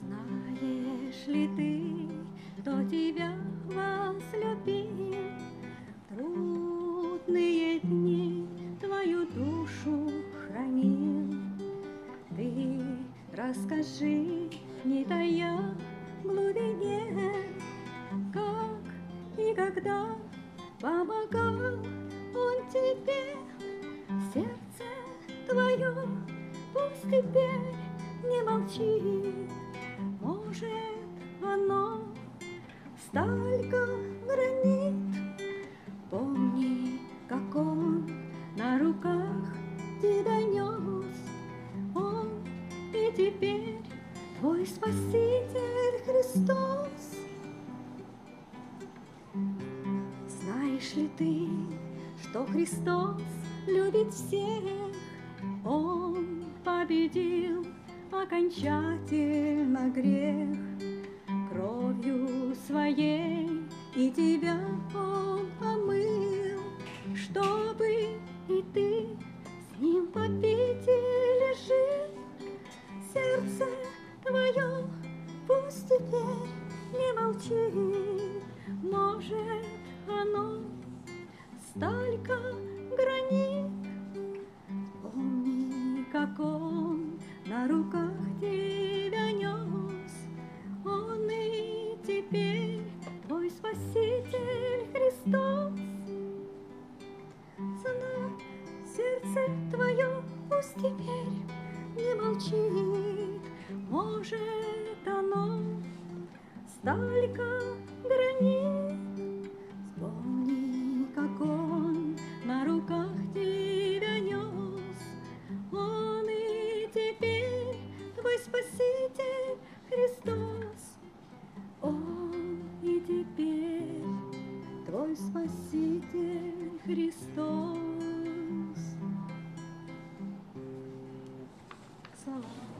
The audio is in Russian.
Знаешь ли ты, кто тебя возлюбил? Трудные дни твою душу хранил. Ты расскажи, не тая в глубине, как и когда помогал он тебе. Сердце твое пусть теперь не молчит, может, оно столько гранит. Помни, как он на руках тебя нес, он и теперь твой Спаситель Христос. Знаешь ли ты, что Христос любит всех? Он победил окончательно грех кровью своей, и тебя он омыл, чтобы и ты с ним в победе жил. Сердце твое пусть теперь не молчит, может, оно столько гранит. Помни, как он на руках тебя нес, он и теперь твой Спаситель Христос. Знай, сердце твое пусть теперь не молчит, может, оно столько гранит. Вспомни, как он на руках тебя нес, он и теперь твой Спаситель Христос. Он и теперь твой Спаситель Христос. Слава.